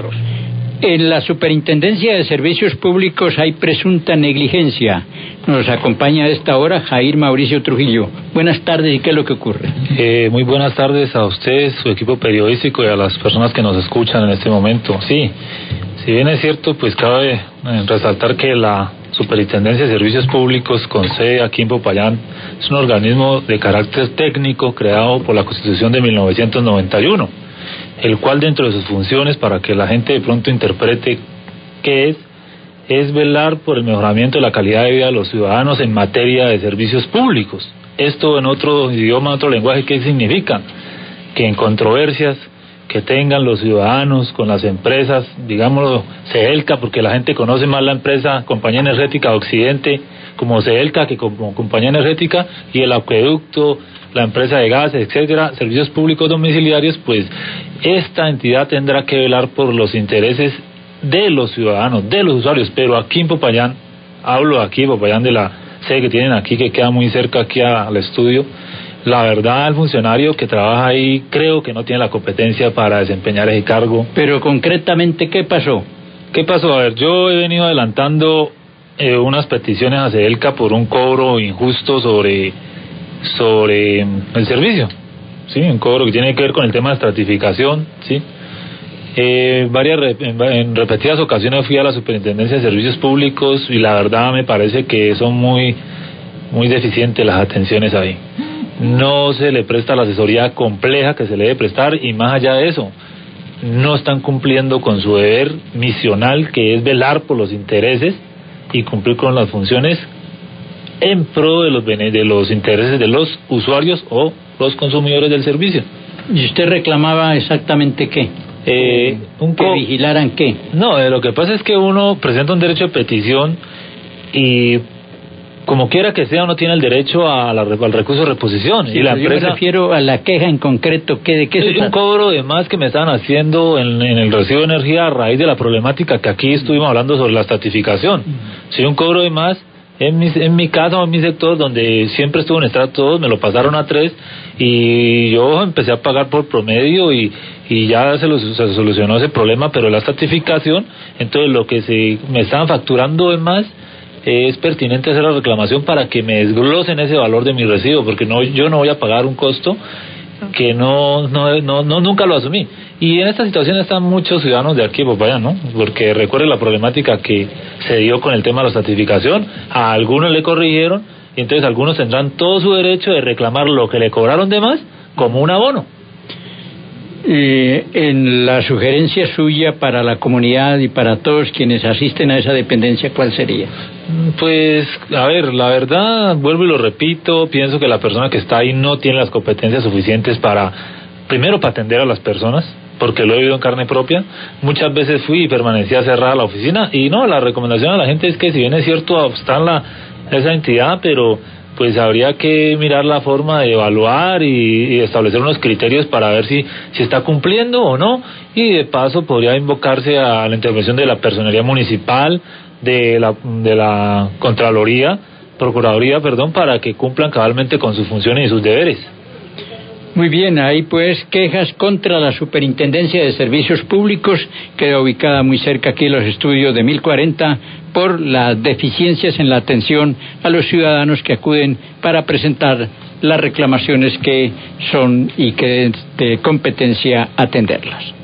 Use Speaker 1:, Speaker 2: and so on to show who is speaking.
Speaker 1: nosotros. En la Superintendencia de Servicios Públicos hay presunta negligencia. Nos acompaña a esta hora Jair Mauricio Trujillo. Buenas tardes, ¿y qué es lo que ocurre?
Speaker 2: Muy buenas tardes a ustedes, su equipo periodístico y a las personas que nos escuchan en este momento. Sí, si bien es cierto, pues cabe resaltar que la Superintendencia de Servicios Públicos, con sede aquí en Popayán, es un organismo de carácter técnico creado por la Constitución de 1991, el cual dentro de sus funciones, para que la gente de pronto interprete qué es velar por el mejoramiento de la calidad de vida de los ciudadanos en materia de servicios públicos. Esto en otro idioma, en otro lenguaje, ¿qué significa? Que en controversias que tengan los ciudadanos con las empresas, digámoslo, Ceelca, porque la gente conoce más la empresa Compañía Energética de Occidente como Ceelca que como Compañía Energética, y el acueducto, la empresa de gases, etcétera, servicios públicos domiciliarios, pues esta entidad tendrá que velar por los intereses de los ciudadanos, de los usuarios. Pero aquí en Popayán, hablo aquí en Popayán de la sede que tienen aquí, que queda muy cerca aquí al estudio, la verdad, el funcionario que trabaja ahí creo que no tiene la competencia para desempeñar ese cargo.
Speaker 1: Pero concretamente, ¿qué pasó?
Speaker 2: ¿Qué pasó? A ver, yo he venido adelantando unas peticiones a Ceelca por un cobro injusto sobre el servicio, sí, un cobro que tiene que ver con el tema de estratificación, sí. En repetidas ocasiones fui a la Superintendencia de Servicios Públicos y la verdad me parece que son muy deficientes las atenciones ahí. No se le presta la asesoría compleja que se le debe prestar, y más allá de eso, no están cumpliendo con su deber misional, que es velar por los intereses y cumplir con las funciones en pro de los intereses de los usuarios o los consumidores del servicio.
Speaker 1: ¿Y usted reclamaba exactamente qué? ¿Que vigilaran qué?
Speaker 2: No, lo que pasa es que uno presenta un derecho de petición y como quiera que sea, uno tiene el derecho al recurso de reposición.
Speaker 1: Sí,
Speaker 2: y la empresa,
Speaker 1: yo me refiero a la queja en concreto. ¿De qué se trata?
Speaker 2: Un cobro de más que me estaban haciendo en el recibo de energía a raíz de la problemática que aquí estuvimos hablando sobre la estratificación. Sí, un cobro de más. En mi casa o en mi sector, donde siempre estuvo en estrato 2, me lo pasaron a 3 y yo empecé a pagar por promedio y ya se solucionó ese problema, pero la estratificación, entonces lo que me estaban facturando de más, es pertinente hacer la reclamación para que me desglosen ese valor de mi recibo, porque yo no voy a pagar un costo que nunca lo asumí. Y en esta situación están muchos ciudadanos de aquí de Popayán, ¿no? Porque recuerden la problemática que se dio con el tema de la estratificación, a algunos le corrigieron, y entonces algunos tendrán todo su derecho de reclamar lo que le cobraron de más como un abono.
Speaker 1: En la sugerencia suya para la comunidad y para todos quienes asisten a esa dependencia, ¿cuál sería?
Speaker 2: Pues, a ver, la verdad, vuelvo y lo repito, pienso que la persona que está ahí no tiene las competencias suficientes para atender a las personas, porque lo he vivido en carne propia. Muchas veces fui y permanecía cerrada la oficina, y no, la recomendación a la gente es que, si bien es cierto, está esa entidad, pero pues habría que mirar la forma de evaluar y establecer unos criterios para ver si está cumpliendo o no, y de paso podría invocarse a la intervención de la personería municipal, de la Procuraduría, para que cumplan cabalmente con sus funciones y sus deberes.
Speaker 1: Muy bien, ahí pues quejas contra la Superintendencia de Servicios Públicos, queda ubicada muy cerca aquí en los estudios de 1040, por las deficiencias en la atención a los ciudadanos que acuden para presentar las reclamaciones que son y que es de competencia atenderlas.